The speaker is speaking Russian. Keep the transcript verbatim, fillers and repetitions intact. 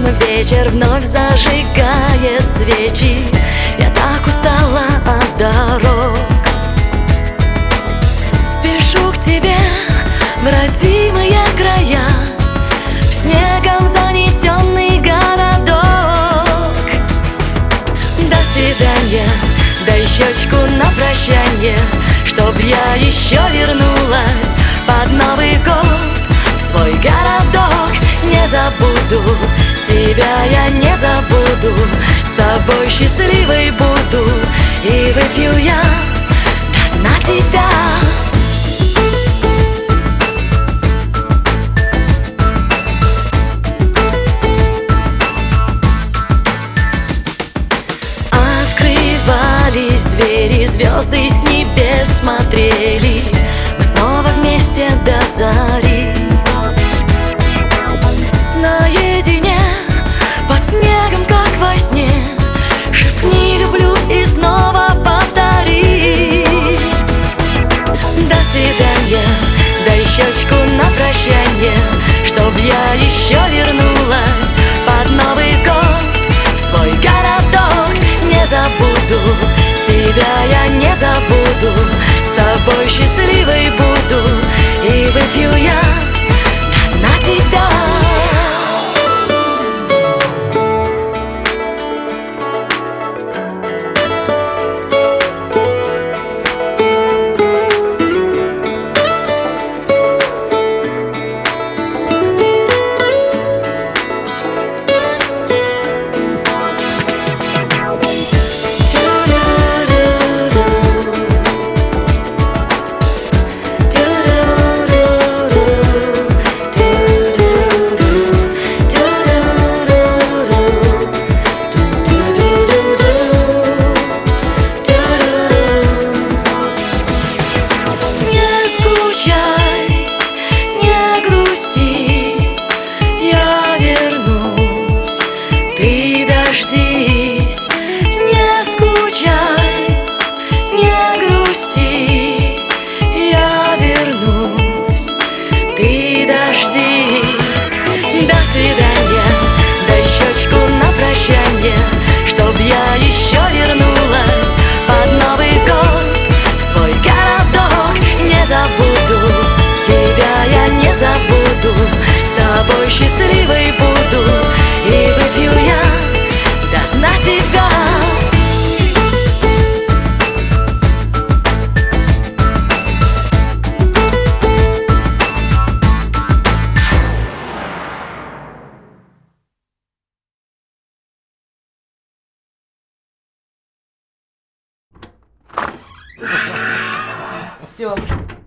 вечер вновь зажигает свечи. Я так устала от дорог. Спешу к тебе в родимые края, в снегом занесенный городок. До свидания, дай щечку на прощанье, чтоб я еще вернулась под Новый год в свой городок. Не забуду тебя, я не забуду, с тобой счастливой буду, и выпью я до дна тебя. Открывались двери, звезды с небес смотрели, мы снова вместе до зари. Наедине, под снегом, как во сне, шепни люблю и снова повтори. До свидания, дай щечку на прощанье, чтоб я еще вернулась под Новый год в свой городок. Не забуду тебя, я не забуду, с тобой счастливой буду, и выпью я до дна тебя. До свидания, дай щечку на прощанье, чтоб я еще вернулась под Новый год в свой городок. Не забуду тебя, я не забуду, с тобой счастливой буду, и выпью я до дна тебя. Все.